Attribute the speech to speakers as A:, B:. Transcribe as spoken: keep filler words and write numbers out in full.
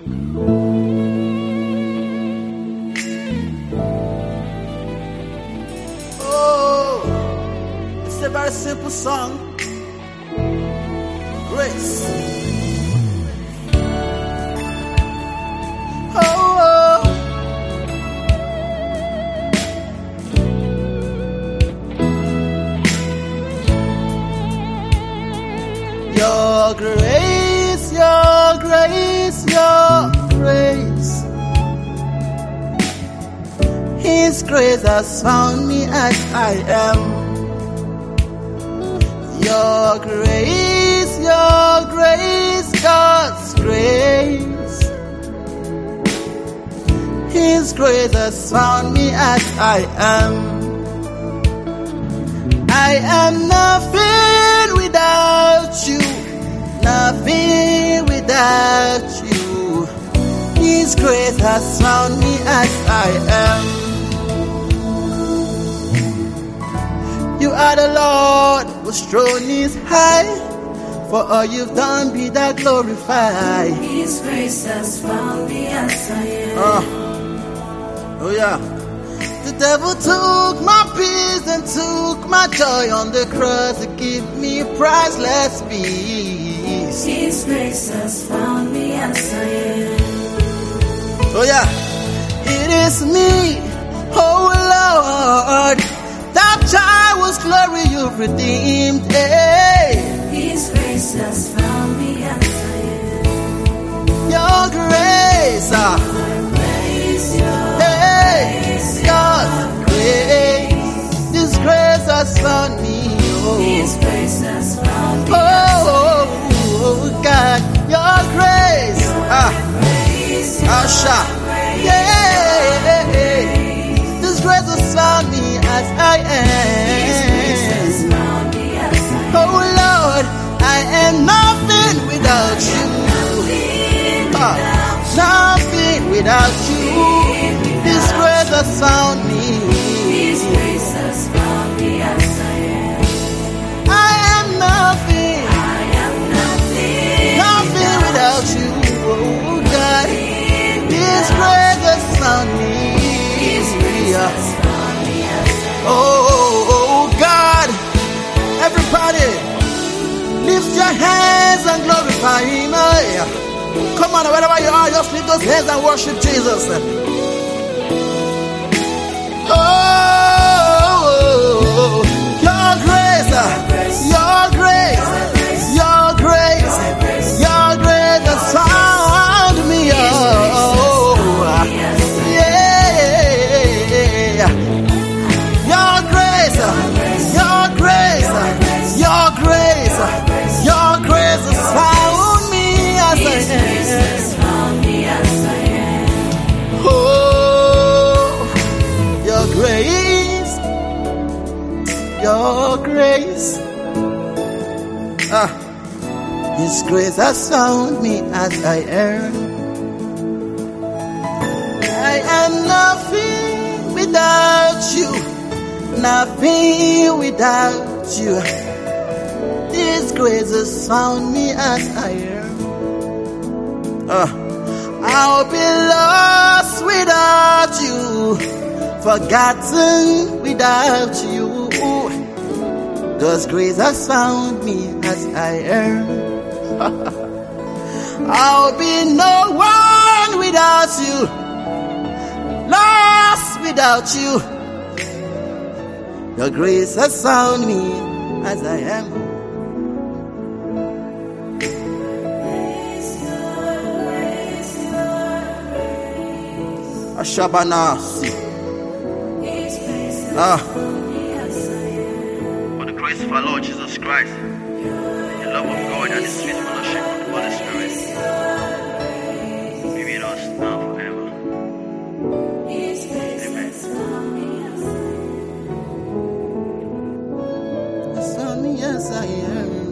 A: Oh, it's a very simple song. Grace. Oh, oh. Your grace, your grace, your grace. His grace has found me as I am. Your grace, your grace, God's grace. His grace has found me as I am. I am nothing without you, nothing without you. His grace has found me as I am. You are the Lord whose throne is high. For all you've done, be thou glorified.
B: His grace has found me as I am.
A: Oh, oh yeah. The devil took my peace and took my joy on the cross to give me priceless peace.
B: His grace has found me as I am.
A: Oh yeah. It is me, oh Lord. That child was glory you redeemed. Hey.
B: His grace has found me as I am.
A: Your grace, ah.
B: Your grace, your
A: Hey,
B: grace,
A: God's grace. His grace has found me. Oh,
B: His grace has found me
A: oh,
B: as I am.
A: oh, God, your grace, ah,
B: Grace, your
A: Asha,
B: grace,
A: yeah. His grace has found me as I
B: His grace has
A: am.
B: found me as I am.
A: Oh Lord, I am nothing without you. Ah, nothing without you. His grace has found me.
B: His grace has found me as I am.
A: I am nothing,
B: I am nothing,
A: nothing without you. Oh God, His grace has found me.
B: His grace has found me as I am.
A: Oh, oh God, everybody, lift your hands and glorify Him. Come on, wherever you are, just lift those hands and worship Jesus. Oh, your grace, your grace, your grace, your grace has found me. Oh, yeah. Your grace, your grace, your grace, your grace has found me as I am. Oh, your grace, your grace. Ah, His grace has found me as I am. I am nothing without you, nothing without you. His grace has found me as I am. Ah, I'll be lost without you, forgotten without you. God's grace has found me as I am. I'll be no one without you, lost without you. Your grace has found me as I am. Ashabanasi. Ah.
C: For the grace of our Lord Jesus Christ, the love of God and the sweet fellowship of the Holy Spirit be with us now forever.
A: Yes, I am.